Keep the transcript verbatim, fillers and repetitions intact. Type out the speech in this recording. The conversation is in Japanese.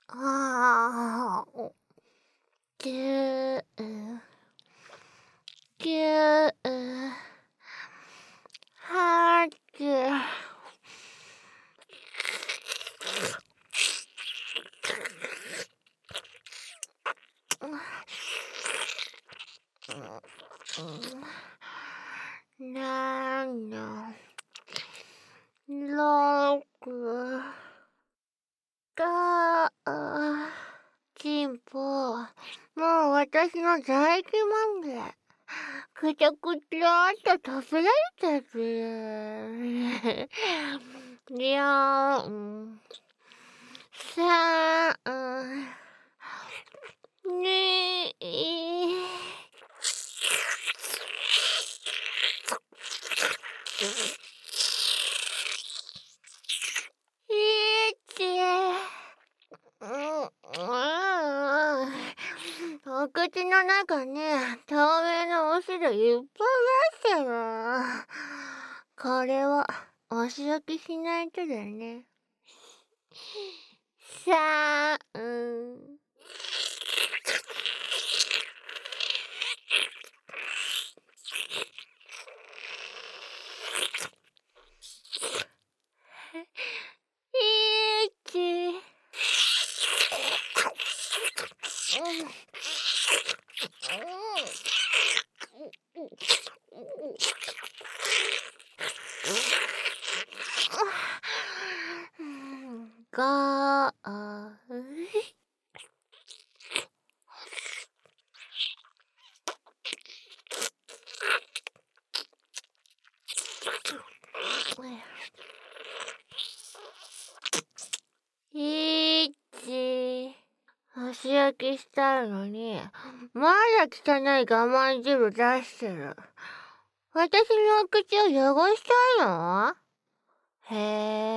ああ、ぎゅう、ぎゅう、はち、なな、ろく、が、進歩。もう私の唾液まんげ。くちゃくちゃっと食べられちゃってる。よん、さん、に、いち、お口の中に透明なお汁いっぱい出してる。これはお仕置きしないとだね。さん、いち、が、いち、お仕置きしたいのに、まだ汚い我慢汁出してる。私のお口を汚したいの？へえ。